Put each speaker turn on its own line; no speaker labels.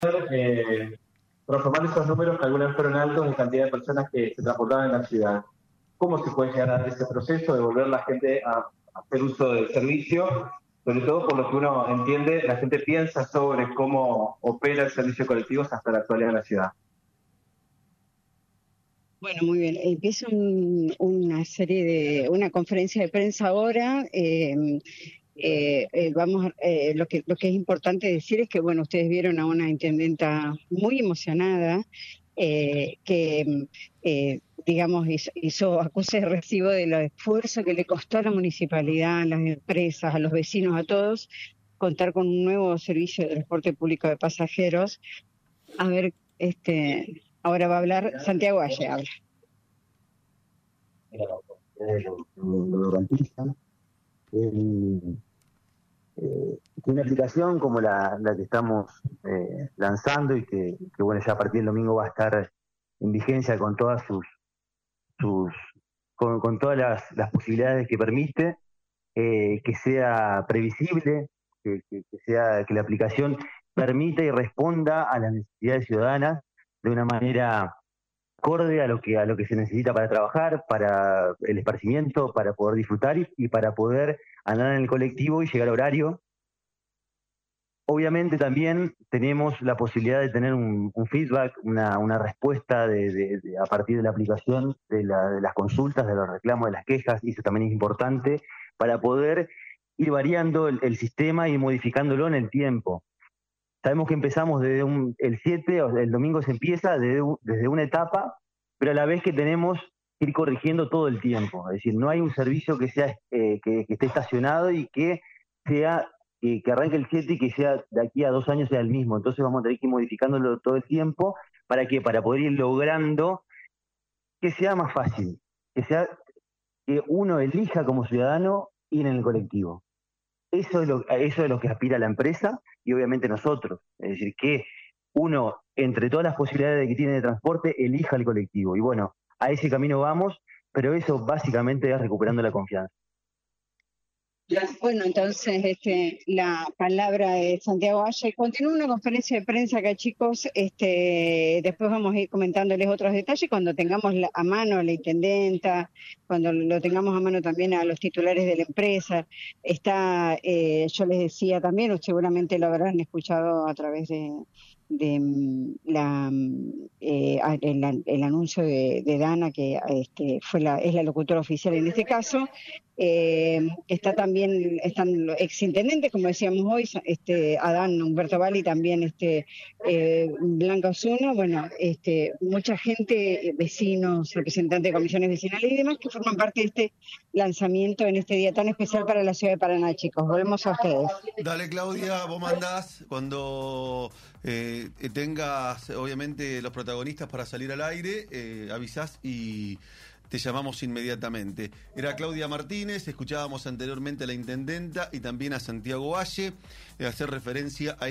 transformar esos números que alguna vez fueron altos en cantidad de personas que se transportaban en la ciudad. ¿Cómo se puede llegar a dar ese proceso de volver la gente a hacer uso del servicio? Sobre todo por lo que uno entiende, la gente piensa sobre cómo opera el servicio colectivo hasta la actualidad de la ciudad.
Bueno, muy bien. Empieza una conferencia de prensa ahora. Lo que es importante decir es que, bueno, ustedes vieron a una intendenta muy emocionada, digamos, hizo acuse de recibo de lo esfuerzo que le costó a la municipalidad, a las empresas, a los vecinos, a todos, contar con un nuevo servicio de transporte público de pasajeros. A ver, ahora va a hablar Santiago Valle, habla.
Lo garantizan. Que una aplicación como la que estamos lanzando y que bueno, ya a partir del domingo va a estar en vigencia con todas con todas las posibilidades que permite, que sea previsible, que la aplicación permita y responda a las necesidades ciudadanas de una manera acorde a lo que se necesita para trabajar, para el esparcimiento, para poder disfrutar y para poder andar en el colectivo y llegar a horario. Obviamente también tenemos la posibilidad de tener un feedback, una respuesta a partir de la aplicación de las consultas, de los reclamos, de las quejas, y eso también es importante para poder ir variando el sistema y modificándolo en el tiempo. Sabemos que empezamos desde el 7, o el domingo se empieza desde una etapa, pero a la vez que tenemos que ir corrigiendo todo el tiempo. Es decir, no hay un servicio que sea que esté estacionado y que sea que arranque el 7 y que sea de aquí a 2 años sea el mismo. Entonces vamos a tener que ir modificándolo todo el tiempo. ¿Para qué? Para poder ir logrando que sea más fácil, que uno elija como ciudadano ir en el colectivo. Eso es lo que aspira la empresa y obviamente nosotros. Es decir, que uno, entre todas las posibilidades que tiene de transporte, elija el colectivo. Y bueno, a ese camino vamos, pero eso básicamente es recuperando la confianza.
Bueno, entonces la palabra de Santiago Valle. Continúa una conferencia de prensa acá, chicos. Después vamos a ir comentándoles otros detalles cuando tengamos a mano a la intendenta, cuando lo tengamos a mano también a los titulares de la empresa. Yo les decía también, o seguramente lo habrán escuchado a través el anuncio de Dana, que es la locutora oficial en este caso. Están los exintendentes, como decíamos hoy, Adán Humberto Valli, también Blanca Osuna, bueno, mucha gente, vecinos, representantes de comisiones vecinales y demás que forman parte de este lanzamiento en este día tan especial para la ciudad de Paraná, chicos. Volvemos a ustedes.
Dale, Claudia, vos mandás cuando tengas, obviamente, los protagonistas para salir al aire, avisás y te llamamos inmediatamente. Era Claudia Martínez, escuchábamos anteriormente a la intendenta y también a Santiago Valle, hacer referencia a